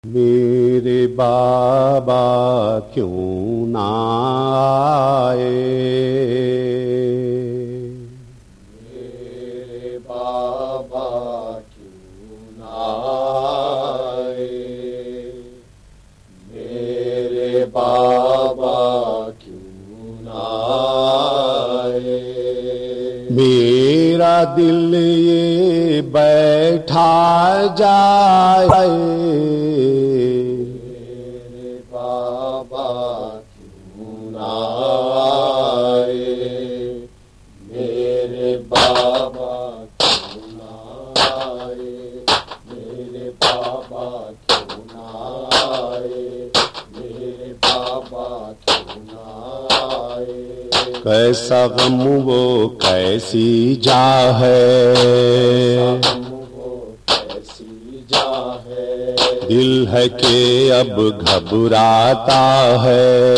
میرے بابا کیوں نہ آئے، میرے بابا کیوں نہ آئے، میرے بابا کیوں نہ آئے، میرا دل یہ بیٹھا جائے، میرے بابا کیوں نہ آئے، میرے بابا کیوں نہ آئے، میرے بابا کیوں نہ آئے، میرے بابا کیوں نہ آئے، کیسا غم وہ کیسی جا ہے، دل ہے کہ اب گھبراتا ہے،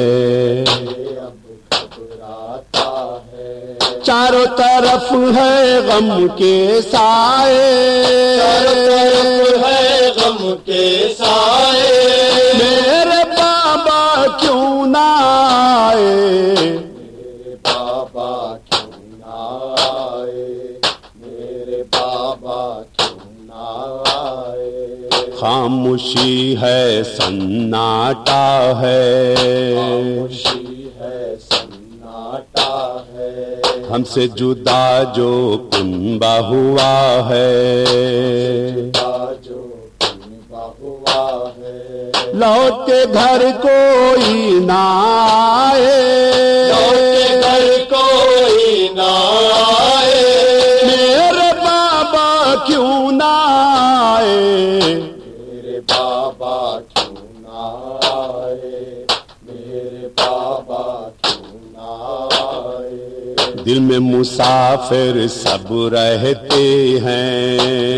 چاروں طرف ہے غم کے سائے، چاروں طرف ہے غم کے سائے، میرے بابا کیوں نہ آئے، میرے بابا کیوں نہ آئے، میرے بابا کیوں نہ آئے، خاموشی ہے سناٹا ہے، خاموشی ہے سناٹا ہے، ہم سے جدا جو کنبہ ہوا ہے، جو کنبہ ہوا ہے، لوٹ کے گھر کوئی نہ آئے، لوٹ کے گھر کوئی نہ آئے، میرے بابا کیوں نہ آئے، میرے بابا کیوں نہ آئے، میرے بابا کیوں نہ آئے، دل میں مسافر سب رہتے ہیں،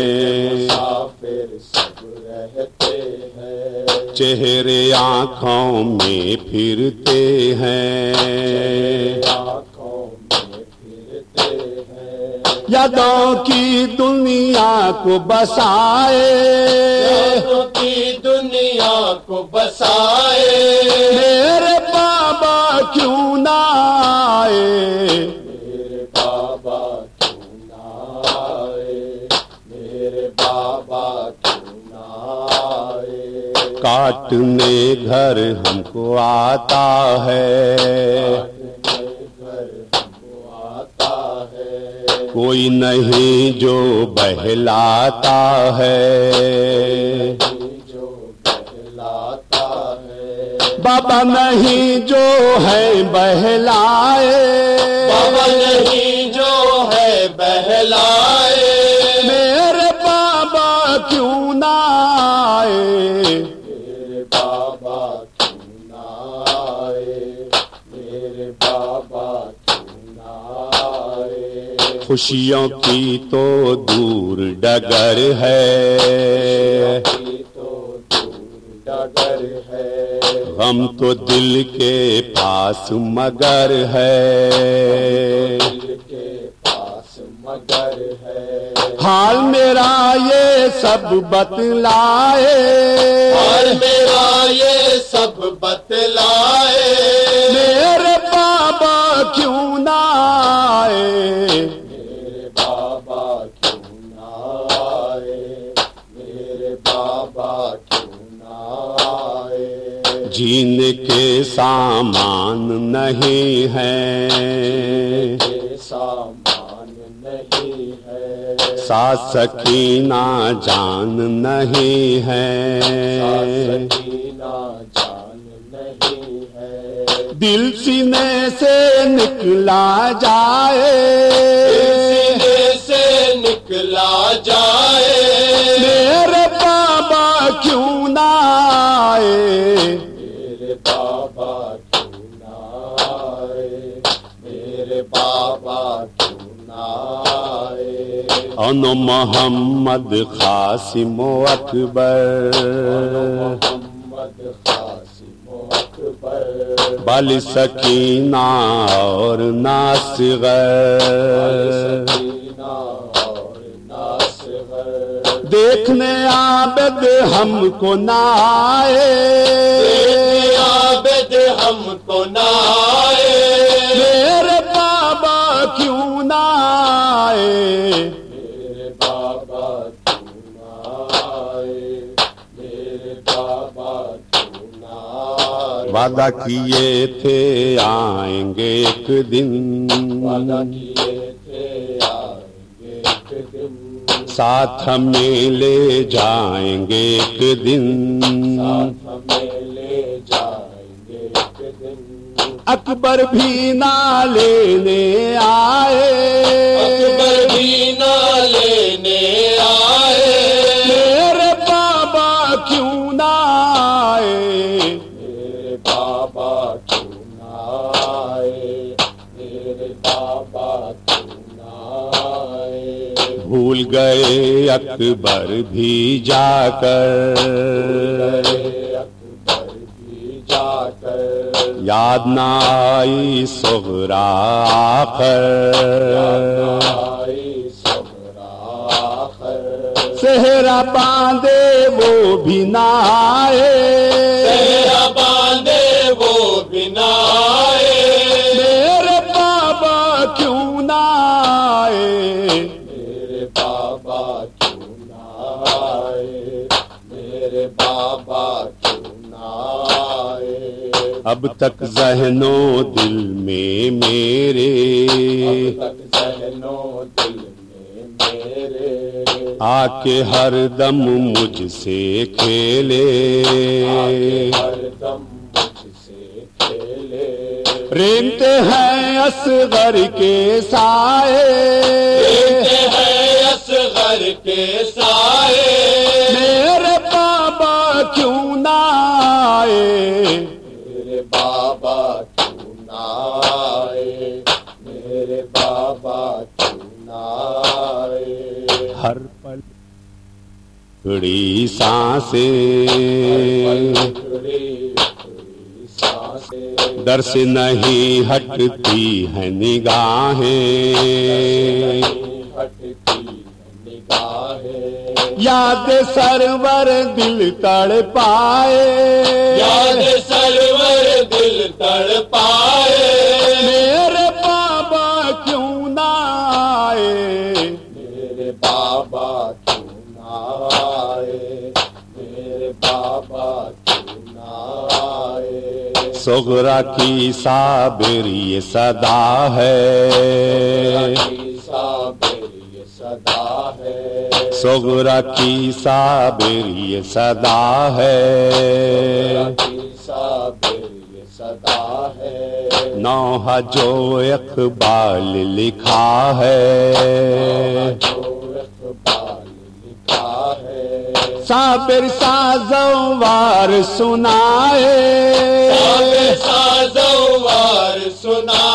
مسافر سب رہتے ہیں، چہرے آنکھوں میں پھرتے ہیں، آنکھوں میں پھرتے ہیں، یادوں کی دنیا کو بسائے، یادوں کی دنیا کو بسائے، میرے بابا کیوں نہ آئے، میرے بابا کیوں نہ آئے، میرے بابا کیوں نہ آئے، کاٹنے گھر ہم کو آتا ہے، گھر ہم کو آتا ہے، کوئی نہیں جو بہلاتا ہے، جو بہلاتا ہے، بابا نہیں جو ہے بہلائے، بابا نہیں جو ہے بہلائے، میرے بابا کیوں نہ آئے، میرے بابا کیوں نہ آئے، میرے بابا کیوں نہ آئے، خوشیوں کی تو دور ڈگر ہے، کی تو دور ڈگر ہے، غم تو دل کے پاس مگر ہے، دل کے پاس مگر ہے، حال میرا یہ سب بتلائے، اور میرا یہ سب بتلائے، میرے بابا کیوں نہ آئے، میرے بابا کیوں نہ آئے، میرے بابا کیوں نہ آئے، جینے کے سامان نہیں ہے، یہ سامان نہیں ہے، ساتھ سکینہ جان نہیں ہے، سکینہ جان نہیں ہے، دل سینے سے نکلا جائے، سینے سے نکلا جائے، میرے بابا کیوں نہ آئے، میرے بابا کیوں نہ آئے، میرے بابا کیوں نہ آئے، انو محمد قاسم و اکبر، محمد قاسم و اکبر، بال سکینہ اور ناصغر، سکینہ اور ناصغر، دیکھنے عابد ہم کو نہ آئے، عابد ہم کو نہ آئے، میرے بابا کیوں نہ آئے، میرے بابا کیوں نہ آئے، میرے بابا کیوں نہ آئے۔ وعدہ کیے تھے آئیں گے ایک دن، وعدہ کیے تھے آئیں گے ایک دن، ساتھ ہمیں لے جائیں گے ایک دن، ساتھ ہمیں لے جائیں گے ایک دن۔ اکبر بھی نہ لینے آئے، اکبر بھی نہ لینے آئے، میرے بابا کیوں نہ آئے، میرے بابا کیوں نہ آئے، میرے بابا کیوں نہ آئے۔ بھول گئے اکبر بھی جا کر، اکبر بھی جا کر، یاد نہ آئی صغرا آخر، آئی صغرا آخر، صحرا باندھے وہ بھی نہ آئے، تیرا باندھے وہ بنا آئے، میرے بابا کیوں نہ آئے، میرے بابا کیوں نہ آئے، میرے بابا کیوں نہ آئے۔ اب تک ذہن و دل میں میرے، اب تک ذہن و دل میں میرے، آ کے ہر دم مجھ سے کھیلے، ہر دم مجھ سے کھیلے، رینتے ہیں اصغر کے سائے، دیتے ہیں اصغر کے سائے، میرے بابا کیوں نہ آئے، میرے بابا کیوں نہ آئے، میرے بابا کیوں نہ آئے۔ ہر پل بڑی سانسیں در سے نہیں ہٹتی ہیں نگاہیں، ہٹتی نگاہیں، یاد سرور دل تڑ پائے، یاد سرور دل تڑ پائے، میرے بابا کیوں نہ آئے، میرے بابا کیوں نہ آئے، میرے بابا کیوں نہ آئے۔ صغرا کی صابر یہ صدا ہے، صابر یہ صدا ہے، صغرا کی صابر یہ صدا ہے، صابر یہ صدا ہے، نوحہ جو اقبال لکھا ہے، جو اقبال لکھا ہے، صابر سازوار سنائے، صابر سازوار سنا